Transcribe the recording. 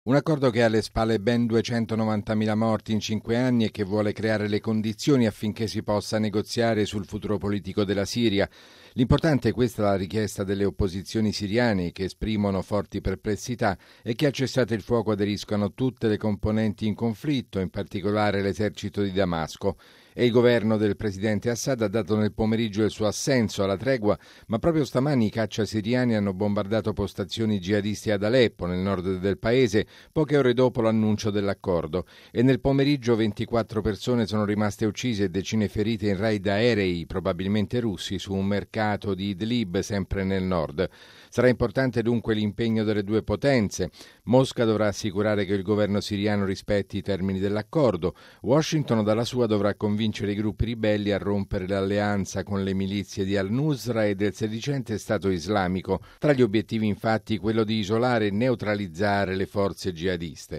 Un accordo che ha alle spalle ben 290.000 morti in 5 anni e che vuole creare le condizioni affinché si possa negoziare sul futuro politico della Siria. L'importante è questa la richiesta delle opposizioni siriane che esprimono forti perplessità e che al cessate il fuoco aderiscano tutte le componenti in conflitto, in particolare l'esercito di Damasco. E il governo del presidente Assad ha dato nel pomeriggio il suo assenso alla tregua, ma proprio stamani i caccia siriani hanno bombardato postazioni jihadisti ad Aleppo, nel nord del paese, poche ore dopo l'annuncio dell'accordo. E nel pomeriggio 24 persone sono rimaste uccise e decine ferite in raid aerei, probabilmente russi, su un mercato di Idlib, sempre nel nord. Sarà importante dunque l'impegno delle due potenze. Mosca dovrà assicurare che il governo siriano rispetti i termini dell'accordo. Washington dalla sua dovrà convincere i gruppi ribelli a rompere l'alleanza con le milizie di al-Nusra e del sedicente Stato islamico. Tra gli obiettivi infatti quello di isolare e neutralizzare le forze jihadiste.